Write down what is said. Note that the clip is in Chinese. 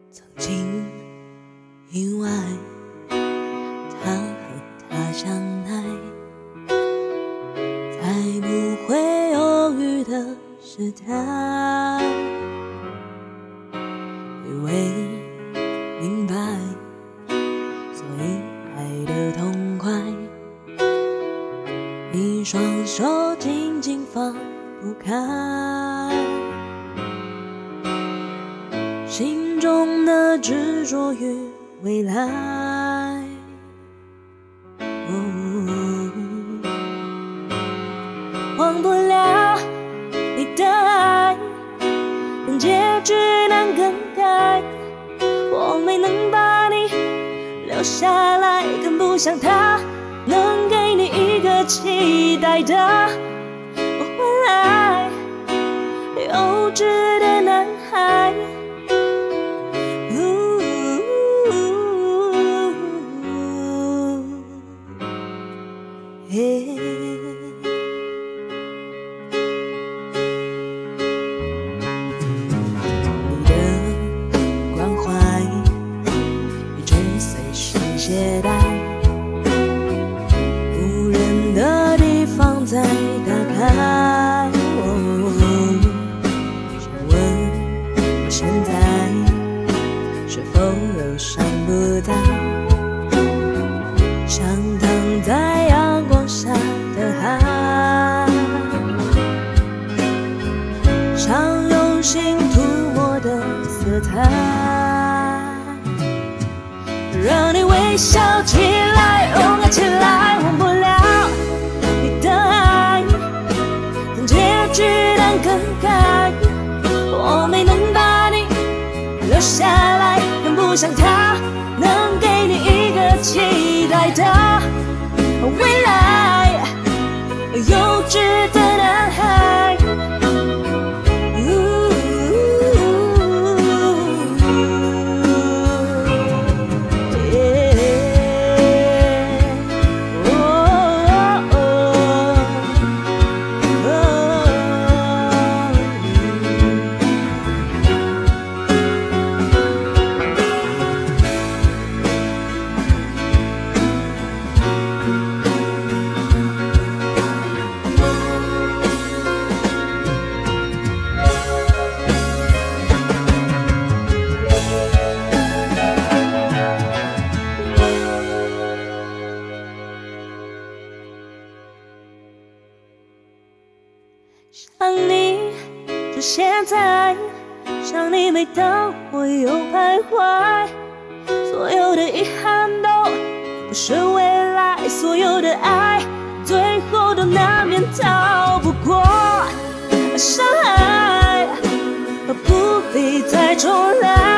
曾经因为他和她相爱，才不会犹豫的是他，以为明白，所以爱得痛快，一双手紧紧放不开，心中的执着与未来，忘不了你的爱，但结局难更改，我没能把你留下来，更不像他能给你一个期待的未来，幼稚的男孩，你的关怀一直随身携带，无人的地方再打开，想问我现在是否忧伤不在，像躺在阳光下的海，像用心涂抹的色彩，让你微笑起来，勇敢起来，忘不了你的爱，但结局难更改，我没能把你留下来，更不像他能给你一个期待的未来，幼稚的男孩，想你就现在，想你每当我又徘徊，所有的遗憾都不是未来，所有的爱最后都难免逃不过伤害，不必再重来。